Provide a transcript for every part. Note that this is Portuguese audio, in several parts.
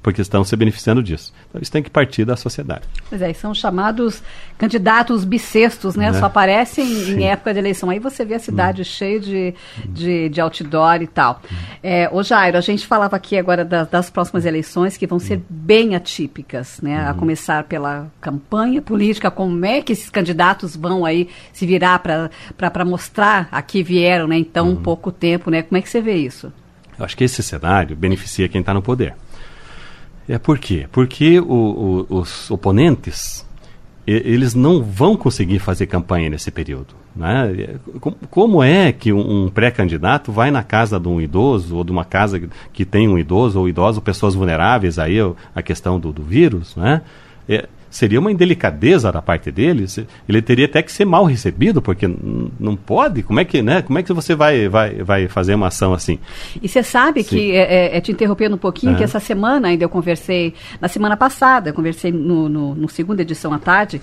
porque estão se beneficiando disso. Então isso tem que partir da sociedade. Pois é, são chamados candidatos bissextos, né? Só aparecem em época de eleição. Aí você vê a cidade cheia de outdoor e tal. Ô Jairo, a gente falava aqui agora das próximas eleições que vão ser bem atípicas, né? A começar pela campanha política, como é que esses candidatos vão aí se virar para mostrar a que vieram, né? Em tão pouco tempo, né? Como é que você vê isso? Eu acho que esse cenário beneficia quem está no poder. Por quê? Porque os oponentes, eles não vão conseguir fazer campanha nesse período, né? Como é que um pré-candidato vai na casa de um idoso, ou de uma casa que tem um idoso ou idoso, pessoas vulneráveis, aí a questão do vírus, né? Seria uma indelicadeza da parte dele, ele teria até que ser mal recebido, porque não pode, como é que você vai fazer uma ação assim? E você sabe que, te interrompendo um pouquinho, que essa semana ainda eu conversei, na semana passada, eu conversei no segunda edição à tarde,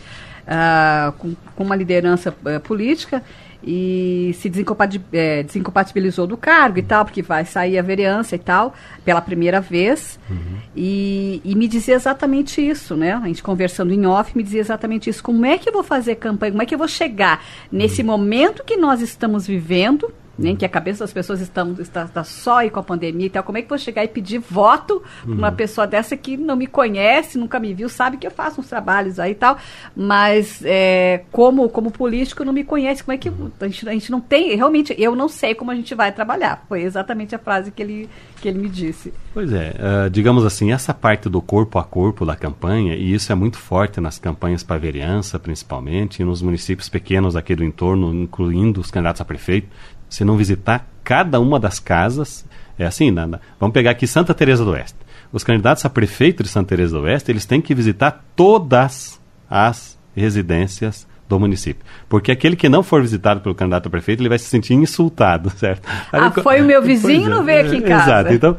com uma liderança política, e se desincompatibilizou do cargo e tal, porque vai sair a vereança e tal, pela primeira vez, e me dizia exatamente isso, né? A gente conversando em off, me dizia exatamente isso. Como é que eu vou fazer campanha? Como é que eu vou chegar nesse momento que nós estamos vivendo, né, que a cabeça das pessoas está só aí com a pandemia e tal, como é que eu vou chegar e pedir voto para uma pessoa dessa que não me conhece, nunca me viu, sabe que eu faço uns trabalhos aí e tal, mas como político não me conhece, como é que a gente não tem, realmente, eu não sei como a gente vai trabalhar. Foi exatamente a frase que ele me disse. Pois é, digamos assim, essa parte do corpo a corpo da campanha, e isso é muito forte nas campanhas para vereança, principalmente, e nos municípios pequenos aqui do entorno, incluindo os candidatos a prefeito. Se não visitar cada uma das casas, vamos pegar aqui Santa Teresa do Oeste. Os candidatos a prefeito de Santa Teresa do Oeste, eles têm que visitar todas as residências do município. Porque aquele que não for visitado pelo candidato a prefeito, ele vai se sentir insultado, certo? Foi o meu vizinho, não veio aqui em casa. Exato. Então,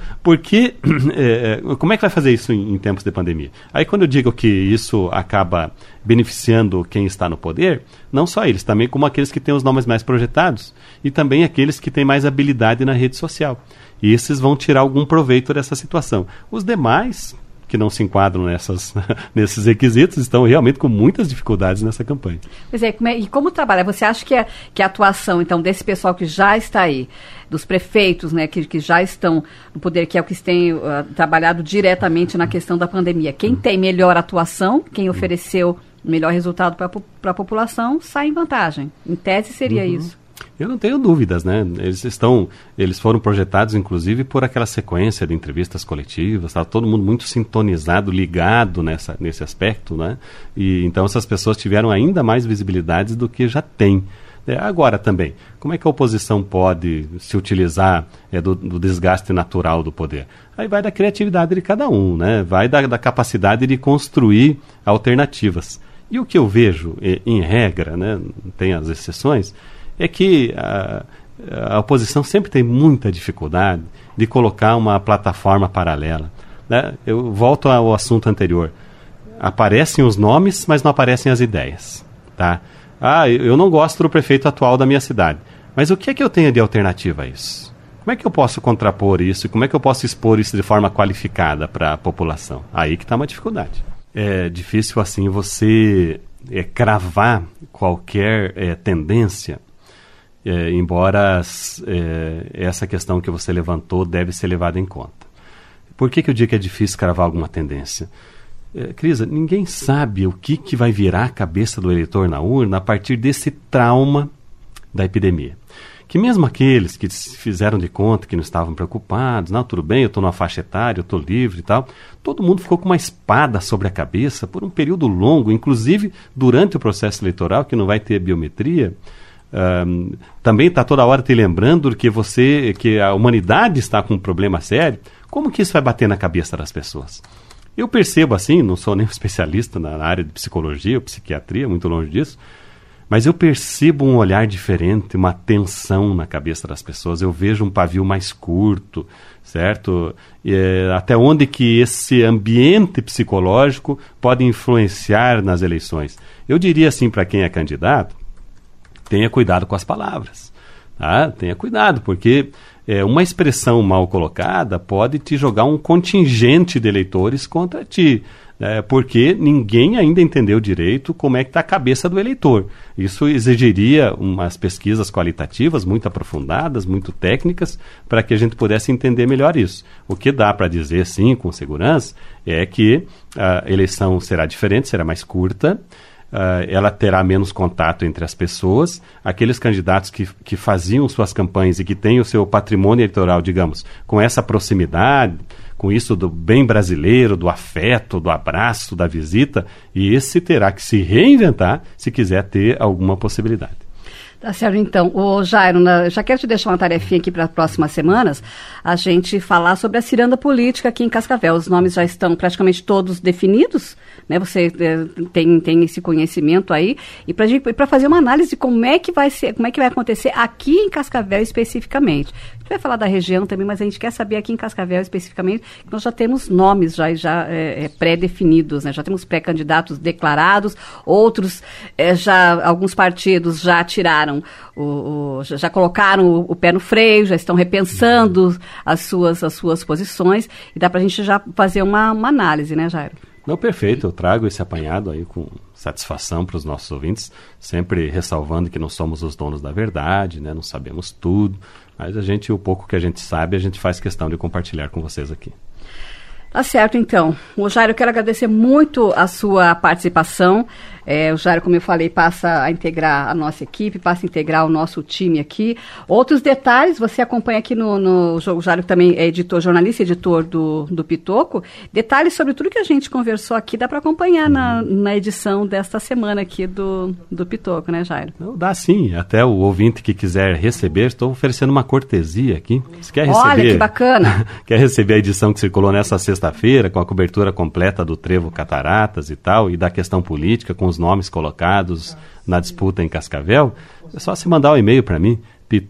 como é que vai fazer isso em tempos de pandemia? Aí quando eu digo que isso acaba beneficiando quem está no poder, não só eles, também como aqueles que têm os nomes mais projetados e também aqueles que têm mais habilidade na rede social. E esses vão tirar algum proveito dessa situação. Os demais, que não se enquadram nesses requisitos, estão realmente com muitas dificuldades nessa campanha. Pois é, e como trabalha? Você acha que a atuação, então, desse pessoal que já está aí, dos prefeitos, né, que já estão no poder, que é o que tem trabalhado diretamente na questão da pandemia, quem tem melhor atuação, quem ofereceu melhor resultado para a população, sai em vantagem? Em tese seria isso. Eu não tenho dúvidas, né? Eles foram projetados, inclusive, por aquela sequência de entrevistas coletivas, estava todo mundo muito sintonizado, ligado nesse aspecto, né? E então essas pessoas tiveram ainda mais visibilidade do que já tem. Agora também, como é que a oposição pode se utilizar do desgaste natural do poder? Aí vai da criatividade de cada um, né? Vai da capacidade de construir alternativas. E o que eu vejo, em regra, né? Tem as exceções, é que a oposição sempre tem muita dificuldade de colocar uma plataforma paralela, né? Eu volto ao assunto anterior. Aparecem os nomes, mas não aparecem as ideias, tá? Eu não gosto do prefeito atual da minha cidade, mas o que é que eu tenho de alternativa a isso? Como é que eu posso contrapor isso? Como é que eu posso expor isso de forma qualificada para a população? Aí que está uma dificuldade. É difícil assim você cravar qualquer tendência, embora essa questão que você levantou deve ser levada em conta. Por que eu digo que é difícil cravar alguma tendência? Crisa, ninguém sabe o que vai virar a cabeça do eleitor na urna a partir desse trauma da epidemia. Que mesmo aqueles que se fizeram de conta que não estavam preocupados, não, tudo bem, eu estou numa faixa etária, eu estou livre e tal, todo mundo ficou com uma espada sobre a cabeça por um período longo, inclusive durante o processo eleitoral, que não vai ter biometria. Também está toda hora te lembrando que a humanidade está com um problema sério. Como que isso vai bater na cabeça das pessoas? Eu percebo assim, não sou nem especialista na área de psicologia ou psiquiatria, muito longe disso, mas eu percebo um olhar diferente, uma tensão na cabeça das pessoas. Eu vejo um pavio mais curto, certo? Até onde que esse ambiente psicológico pode influenciar nas eleições? Eu diria assim para quem é candidato, tenha cuidado com as palavras, tá? Tenha cuidado, porque uma expressão mal colocada pode te jogar um contingente de eleitores contra ti. Porque ninguém ainda entendeu direito como é que está a cabeça do eleitor. Isso exigiria umas pesquisas qualitativas muito aprofundadas, muito técnicas, para que a gente pudesse entender melhor isso. O que dá para dizer, sim, com segurança, é que a eleição será diferente, será mais curta, ela terá menos contato entre as pessoas. Aqueles candidatos que faziam suas campanhas e que têm o seu patrimônio eleitoral, digamos, com essa proximidade, com isso do bem brasileiro, do afeto, do abraço, da visita, e esse terá que se reinventar se quiser ter alguma possibilidade. Tá certo, então. Ô, Jairo, já quero te deixar uma tarefinha aqui para as próximas semanas, a gente falar sobre a ciranda política aqui em Cascavel. Os nomes já estão praticamente todos definidos, né? Você tem esse conhecimento aí, e para fazer uma análise de como é que vai acontecer aqui em Cascavel especificamente. A gente vai falar da região também, mas a gente quer saber aqui em Cascavel especificamente, que nós já temos nomes já pré-definidos, né? Já temos pré-candidatos declarados, outros, alguns partidos já tiraram já colocaram o pé no freio, já estão repensando as suas posições, e dá para a gente já fazer uma análise, né, Jairo? Não, perfeito, eu trago esse apanhado aí com satisfação para os nossos ouvintes, sempre ressalvando que não somos os donos da verdade, né, não sabemos tudo, mas o pouco que a gente sabe, a gente faz questão de compartilhar com vocês aqui. Tá certo, então. O Jairo, eu quero agradecer muito a sua participação. O Jairo, como eu falei, passa a integrar a nossa equipe, passa a integrar o nosso time aqui. Outros detalhes, você acompanha aqui no Jogo. O Jairo também é jornalista e editor do Pitoco. Detalhes sobre tudo que a gente conversou aqui, dá para acompanhar na edição desta semana aqui do Pitoco, né, Jairo? Não, dá sim. Até o ouvinte que quiser receber, estou oferecendo uma cortesia aqui. Se quer receber, olha, que bacana! Quer receber a edição que circulou nessa sexta-feira, com a cobertura completa do Trevo Cataratas e tal, e da questão política, com os nomes colocados na disputa em Cascavel, é só se mandar um e-mail para mim,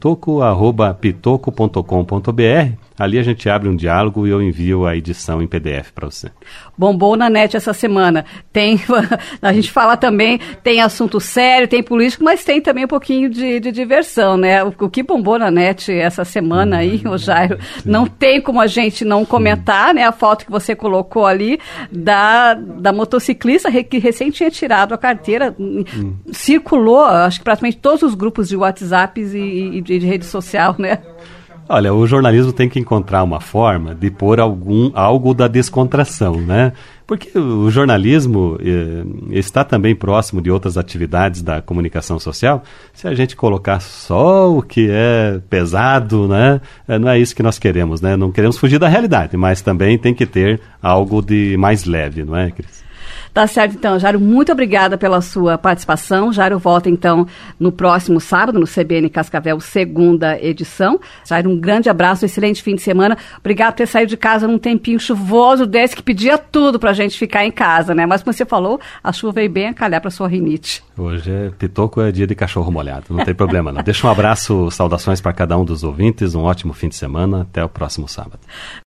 pitoco@pitoco.com.br. Ali a gente abre um diálogo e eu envio a edição em PDF para você. Bombou na net essa semana. A gente fala também, tem assunto sério, tem político, mas tem também um pouquinho de diversão, né? O que bombou na net essa semana aí, o Jairo, não tem como a gente não comentar, né? A foto que você colocou ali da motociclista que recém tinha tirado a carteira, circulou, acho que praticamente todos os grupos de WhatsApp e de rede social, né? Olha, o jornalismo tem que encontrar uma forma de pôr algo da descontração, né? Porque o jornalismo está também próximo de outras atividades da comunicação social. Se a gente colocar só o que é pesado, né? Não é isso que nós queremos, né? Não queremos fugir da realidade, mas também tem que ter algo de mais leve, não é, Cris? Tá certo, então, Jairo, muito obrigada pela sua participação. Jairo volta, então, no próximo sábado, no CBN Cascavel, segunda edição. Jairo, um grande abraço, um excelente fim de semana. Obrigado por ter saído de casa num tempinho chuvoso desse que pedia tudo pra gente ficar em casa, né? Mas, como você falou, a chuva veio bem a calhar pra sua rinite. Hoje Pitoco é dia de cachorro molhado, não tem problema não. Deixa um abraço, saudações para cada um dos ouvintes, um ótimo fim de semana, até o próximo sábado.